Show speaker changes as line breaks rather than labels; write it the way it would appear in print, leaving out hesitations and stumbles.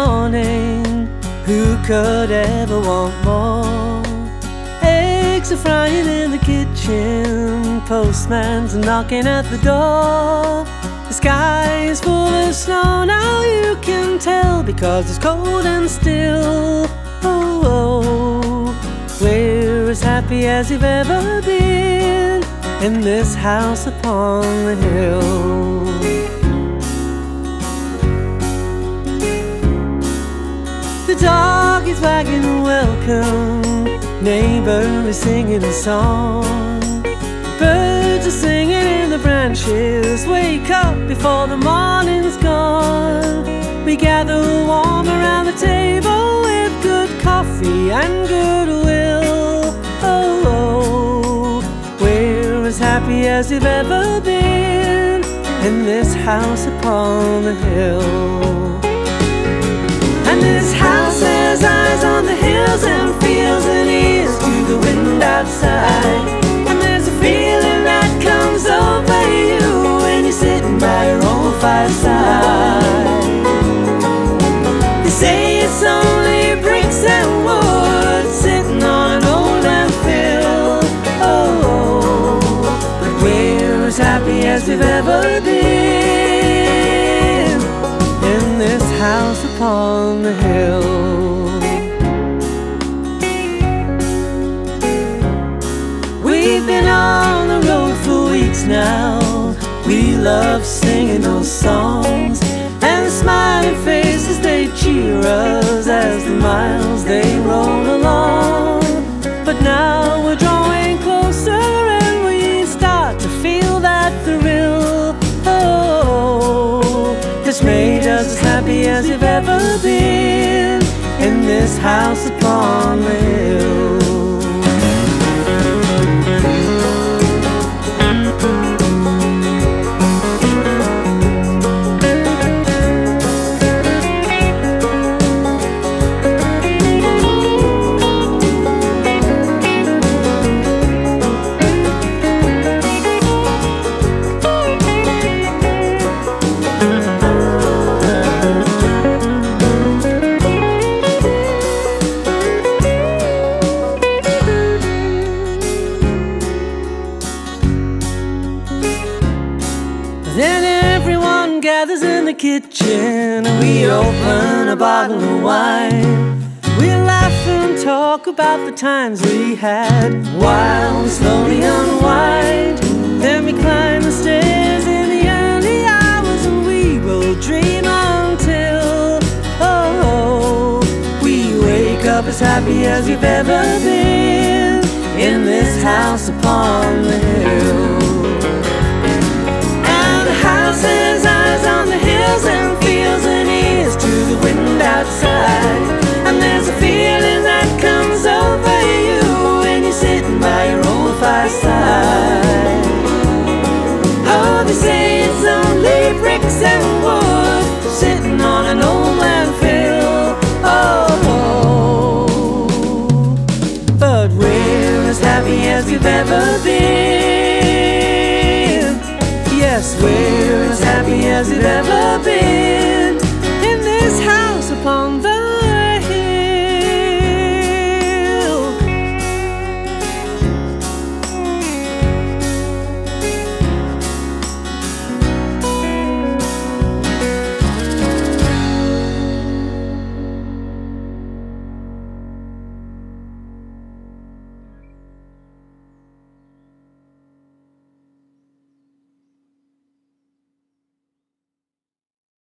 morning. Who could ever want more? Eggs are frying in the kitchen, postman's knocking at the door. The sky is full of snow, now you can tell, because it's cold and still. Oh, oh, we're as happy as you've ever been in this house upon the hill. The dog is wagging a welcome, neighbor is singing a song. Birds are singing in the branches, wake up before the morning's gone. We gather warm around the table with good coffee and goodwill. Oh, oh, we're as happy as you've ever been in this house upon the hill. And this house has eyes on the hills and feels and ears to the wind outside. And there's a feeling that comes over you when you're sitting by your own fireside. They say it's only bricks and wood sitting on an old landfill. Oh, but we're as happy as we've ever been in this house upon the hill. We've been on the road for weeks now. We love singing those songs, and the smiling faces, they cheer us as the miles they roll along. But now we're drawing closer and we start to feel that thrill. Oh, it's made us as happy as you've ever been in this house upon the hill. Then everyone gathers in the kitchen and we open a bottle of wine. We laugh and talk about the times we had while we slowly unwind. Then we climb the stairs in the early hours and we will dream until, oh, we wake up as happy as we've ever been in this house upon the hill.